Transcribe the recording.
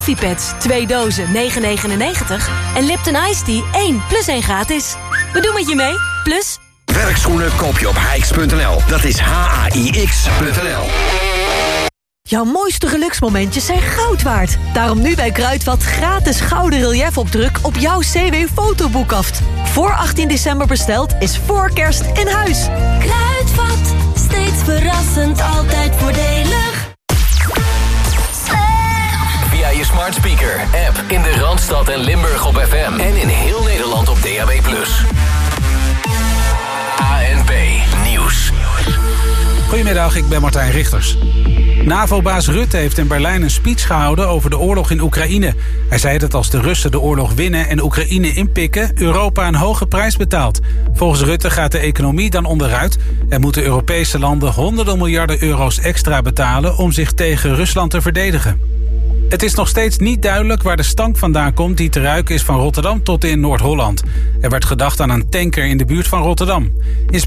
Vipads 2 dozen 9,99 en Lipton Ice Tea 1 plus 1 gratis. We doen met je mee, plus... Werkschoenen koop je op hix.nl. Dat is HAIX.nl. Jouw mooiste geluksmomentjes zijn goud waard. Daarom nu bij Kruidvat gratis gouden reliefopdruk op jouw CW-fotoboekhaft. Voor 18 december besteld is voor kerst in huis. Kruidvat, steeds verrassend, altijd voordelig. Via je smart speaker, app in de Randstad en Limburg op FM. En in heel Nederland op DAB+. ANP Nieuws. Goedemiddag, ik ben Martijn Richters. NAVO-baas Rutte heeft in Berlijn een speech gehouden over de oorlog in Oekraïne. Hij zei dat als de Russen de oorlog winnen en Oekraïne inpikken, Europa een hoge prijs betaalt. Volgens Rutte gaat de economie dan onderuit en moeten Europese landen honderden miljarden euro's extra betalen om zich tegen Rusland te verdedigen. Het is nog steeds niet duidelijk waar de stank vandaan komt die te ruiken is van Rotterdam tot in Noord-Holland. Er werd gedacht aan een tanker in de buurt van Rotterdam.